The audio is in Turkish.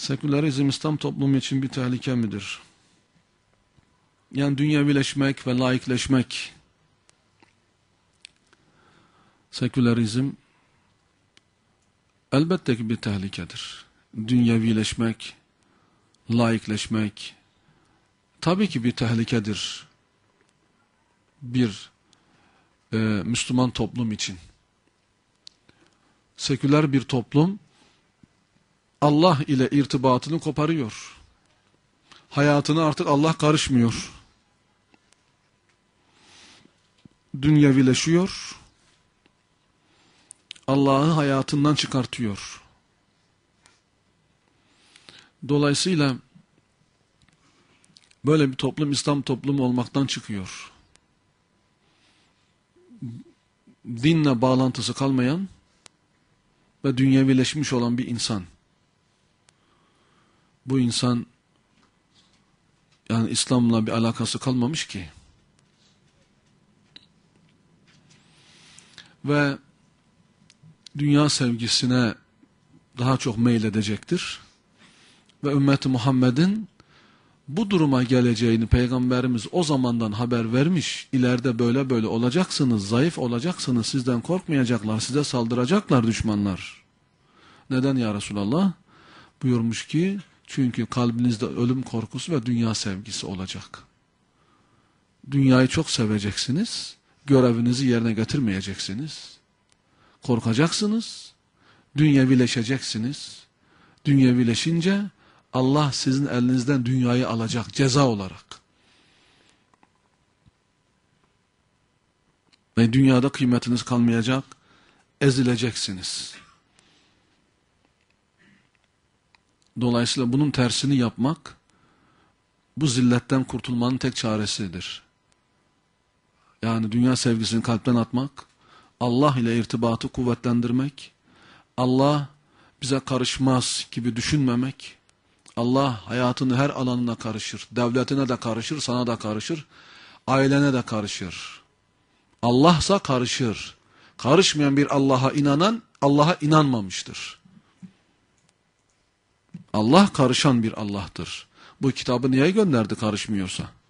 Sekülerizm İslam toplumu için bir tehlike midir? Yani dünyevileşmek ve laikleşmek. Sekülerizm elbette ki bir tehlikedir. Dünyevileşmek, laikleşmek tabii ki bir tehlikedir. Bir Müslüman toplum için. Seküler bir toplum Allah ile irtibatını koparıyor. Hayatına artık Allah karışmıyor. Dünyevileşiyor. Allah'ı hayatından çıkartıyor. Dolayısıyla böyle bir toplum İslam toplumu olmaktan çıkıyor. Dinle bağlantısı kalmayan ve dünyevileşmiş olan bir insan. Bu insan yani İslam'la bir alakası kalmamış ki. Ve dünya sevgisine daha çok meyledecektir. Ve ümmeti Muhammed'in bu duruma geleceğini Peygamberimiz o zamandan haber vermiş. İleride böyle böyle olacaksınız, zayıf olacaksınız, sizden korkmayacaklar, size saldıracaklar düşmanlar. Neden ya Resulallah? Buyurmuş ki, çünkü kalbinizde ölüm korkusu ve dünya sevgisi olacak. Dünyayı çok seveceksiniz, görevinizi yerine getirmeyeceksiniz. Korkacaksınız, dünyevileşeceksiniz. Dünyevileşince Allah sizin elinizden dünyayı alacak ceza olarak. Ve dünyada kıymetiniz kalmayacak, ezileceksiniz. Dolayısıyla bunun tersini yapmak, bu zilletten kurtulmanın tek çaresidir. Yani dünya sevgisini kalpten atmak, Allah ile irtibatı kuvvetlendirmek, Allah bize karışmaz gibi düşünmemek, Allah hayatının her alanına karışır, devletine de karışır, sana da karışır, ailene de karışır. Allah'sa karışır. Karışmayan bir Allah'a inanan, Allah'a inanmamıştır. Allah karışan bir Allah'tır. Bu kitabı niye gönderdi karışmıyorsa?